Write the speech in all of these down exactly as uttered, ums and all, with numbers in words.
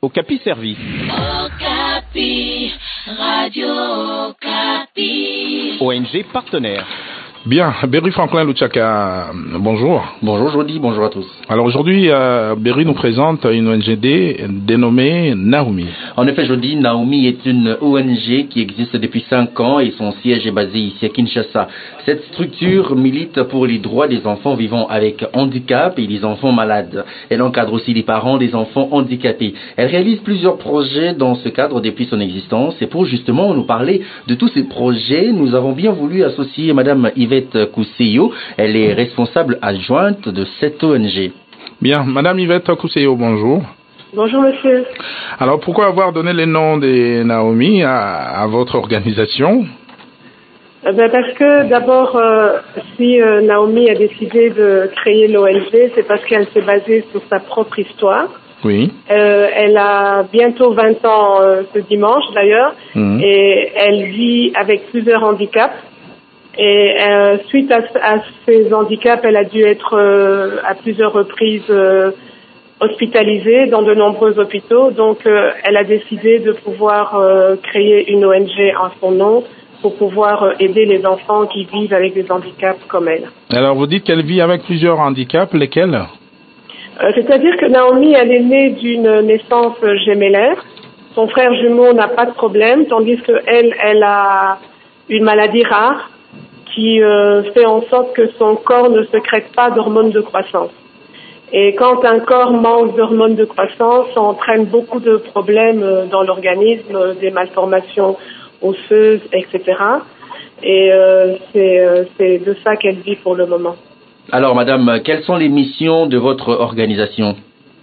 Okapi Service. Okapi, Radio Okapi. O N G partenaire. Bien, Berry Franklin Luchaka, bonjour. Bonjour Jody, bonjour à tous. Alors aujourd'hui, euh, Berry nous présente une O N G D dénommée Naomi. En effet Jody, Naomi est une O N G qui existe depuis cinq ans et son siège est basé ici à Kinshasa. Cette structure milite pour les droits des enfants vivant avec handicap et des enfants malades. Elle encadre aussi les parents des enfants handicapés. Elle réalise plusieurs projets dans ce cadre depuis son existence et pour justement nous parler de tous ces projets, nous avons bien voulu associer Madame Yvette Kousseyo, elle est responsable adjointe de cette O N G. Bien, Madame Yvette Kousseyo, bonjour. Bonjour monsieur. Alors pourquoi avoir donné les noms des Naomi à, à votre organisation? eh ben Parce que d'abord, euh, si euh, Naomi a décidé de créer l'O N G, c'est parce qu'elle s'est basée sur sa propre histoire. Oui. Euh, elle a bientôt vingt ans euh, ce dimanche d'ailleurs, mmh. et elle vit avec plusieurs handicaps. Et euh, suite à, à ces handicaps, elle a dû être euh, à plusieurs reprises euh, hospitalisée dans de nombreux hôpitaux. Donc, euh, elle a décidé de pouvoir euh, créer une O N G en son nom pour pouvoir euh, aider les enfants qui vivent avec des handicaps comme elle. Alors, vous dites qu'elle vit avec plusieurs handicaps, lesquels? euh, C'est-à-dire que Naomi, elle est née d'une naissance gémellaire. Son frère jumeau n'a pas de problème, tandis qu'elle, elle a une maladie rare qui euh, fait en sorte que son corps ne sécrète pas d'hormones de croissance. Et quand un corps manque d'hormones de croissance, ça entraîne beaucoup de problèmes dans l'organisme, des malformations osseuses, et cetera. Et euh, c'est, euh, c'est de ça qu'elle vit pour le moment. Alors madame, quelles sont les missions de votre organisation?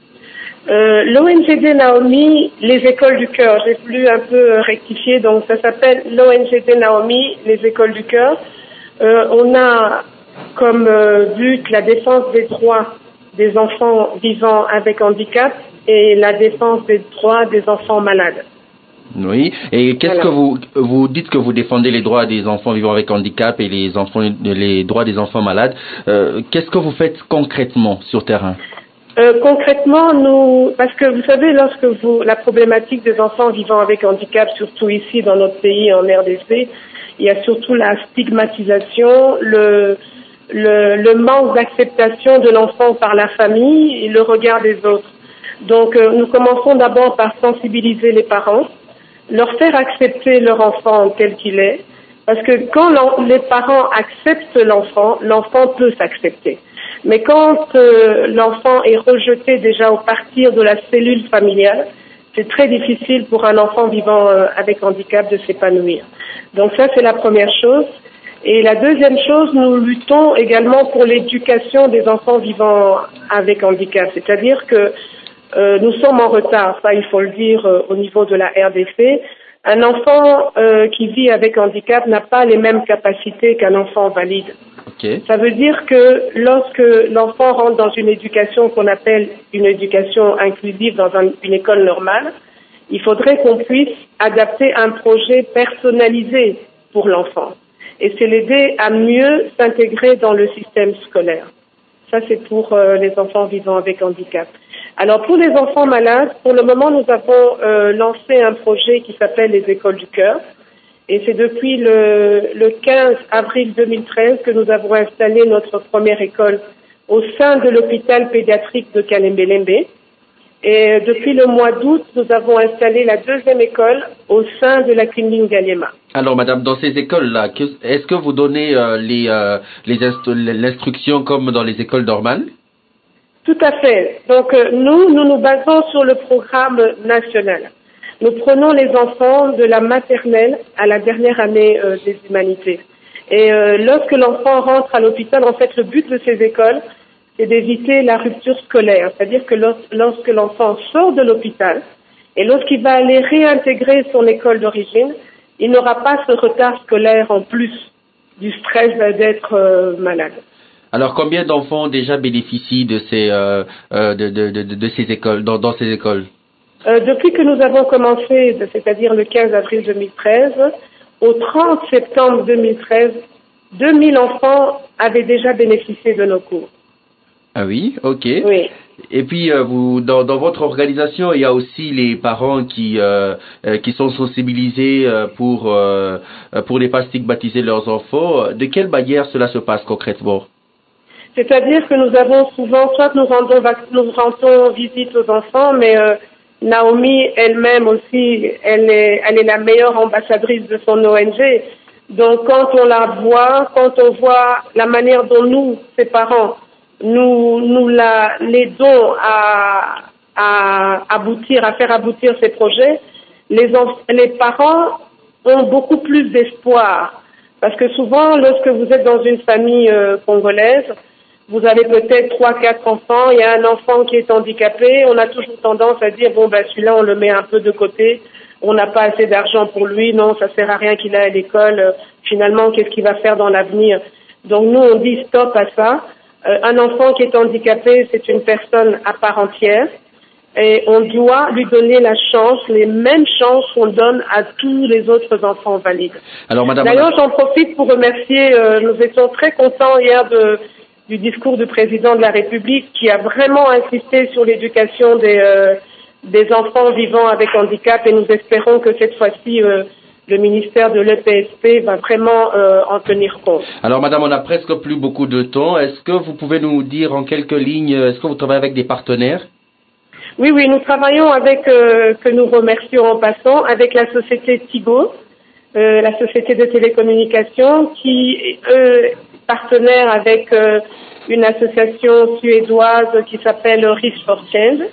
Euh, L'O N G D Naomi, les écoles du cœur, j'ai voulu un peu rectifier, donc ça s'appelle l'O N G D Naomi, les écoles du cœur. Euh, on a comme euh, but la défense des droits des enfants vivant avec handicap et la défense des droits des enfants malades. Oui, et qu'est-ce voilà. que vous vous dites que vous défendez les droits des enfants vivant avec handicap et les enfants les droits des enfants malades. Euh, qu'est-ce que vous faites concrètement sur terrain? Euh, concrètement, nous, parce que vous savez, lorsque vous, la problématique des enfants vivant avec handicap, surtout ici dans notre pays en R D C, il y a surtout la stigmatisation, le, le, le manque d'acceptation de l'enfant par la famille et le regard des autres. Donc, euh, nous commençons d'abord par sensibiliser les parents, leur faire accepter leur enfant tel qu'il est, parce que quand les parents acceptent l'enfant, l'enfant peut s'accepter. Mais quand euh, l'enfant est rejeté déjà au partir de la cellule familiale, c'est très difficile pour un enfant vivant euh, avec handicap de s'épanouir. Donc ça, c'est la première chose. Et la deuxième chose, nous luttons également pour l'éducation des enfants vivant avec handicap. C'est-à-dire que euh, nous sommes en retard, ça il faut le dire euh, au niveau de la R D C. Un enfant euh, qui vit avec handicap n'a pas les mêmes capacités qu'un enfant valide. Okay. Ça veut dire que lorsque l'enfant rentre dans une éducation qu'on appelle une éducation inclusive dans un, une école normale, il faudrait qu'on puisse adapter un projet personnalisé pour l'enfant. Et c'est l'aider à mieux s'intégrer dans le système scolaire. Ça, c'est pour euh, les enfants vivant avec handicap. Alors, pour les enfants malades, pour le moment, nous avons euh, lancé un projet qui s'appelle les écoles du cœur. Et c'est depuis le, le quinze avril deux mille treize que nous avons installé notre première école au sein de l'hôpital pédiatrique de Kalembe-Lembe. Et depuis le mois d'août, nous avons installé la deuxième école au sein de la clinique Galliema. Alors, madame, dans ces écoles-là, est-ce que vous donnez euh, les, euh, les inst- l'instruction comme dans les écoles normales? Tout à fait. Donc, euh, nous, nous nous basons sur le programme national. Nous prenons les enfants de la maternelle à la dernière année euh, des humanités. Et euh, lorsque l'enfant rentre à l'hôpital, en fait, le but de ces écoles, c'est d'éviter la rupture scolaire. C'est-à-dire que lors, lorsque l'enfant sort de l'hôpital et lorsqu'il va aller réintégrer son école d'origine, il n'aura pas ce retard scolaire en plus du stress d'être euh, malade. Alors, combien d'enfants déjà bénéficient de ces, euh, euh, de, de, de, de ces écoles, dans, dans ces écoles? Euh, depuis que nous avons commencé, c'est-à-dire le quinze avril deux mille treize, au trente septembre deux mille treize, deux mille enfants avaient déjà bénéficié de nos cours. Ah oui, ok. Oui. Et puis, euh, vous, dans, dans votre organisation, il y a aussi les parents qui euh, euh, qui sont sensibilisés euh, pour euh, pour ne pas stigmatiser leurs enfants. De quelle manière cela se passe concrètement? C'est-à-dire que nous avons souvent, soit nous rendons, nous rendons visite aux enfants, mais euh, Naomi elle-même aussi, elle est, elle est la meilleure ambassadrice de son O N G. Donc quand on la voit, quand on voit la manière dont nous, ses parents, nous, nous la, l'aidons à, à aboutir, à faire aboutir ces projets, les, les parents ont beaucoup plus d'espoir. Parce que souvent, lorsque vous êtes dans une famille euh, congolaise, vous avez peut-être trois, quatre enfants, il y a un enfant qui est handicapé, on a toujours tendance à dire, bon, ben celui-là, on le met un peu de côté, on n'a pas assez d'argent pour lui, non, ça sert à rien qu'il aille à l'école, euh, finalement, qu'est-ce qu'il va faire dans l'avenir? Donc nous, on dit stop à ça. Euh, un enfant qui est handicapé, c'est une personne à part entière, et on doit lui donner la chance, les mêmes chances qu'on donne à tous les autres enfants valides. Alors, madame, D'ailleurs, j'en profite pour remercier, euh, nous étions très contents hier de du discours du président de la République qui a vraiment insisté sur l'éducation des, euh, des enfants vivant avec handicap et nous espérons que cette fois-ci euh, le ministère de l'E P S P va vraiment euh, en tenir compte. Alors madame, on n'a presque plus beaucoup de temps. Est-ce que vous pouvez nous dire en quelques lignes, est-ce que vous travaillez avec des partenaires? Oui, oui, nous travaillons avec, euh, que nous remercions en passant, avec la société Tigo, euh, la société de télécommunications qui, eux, partenaire avec euh, une association suédoise qui s'appelle Reach for Change.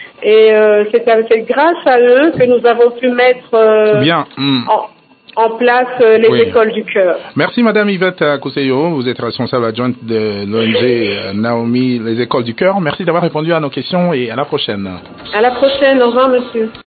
Et euh, c'est, c'est grâce à eux que nous avons pu mettre euh, Bien. Mm. en, en place euh, les Oui. écoles du cœur. Merci Madame Yvette Koseyo, vous êtes responsable adjointe de l'O N G euh, Naomi, les écoles du cœur. Merci d'avoir répondu à nos questions et à la prochaine. À la prochaine, au revoir monsieur.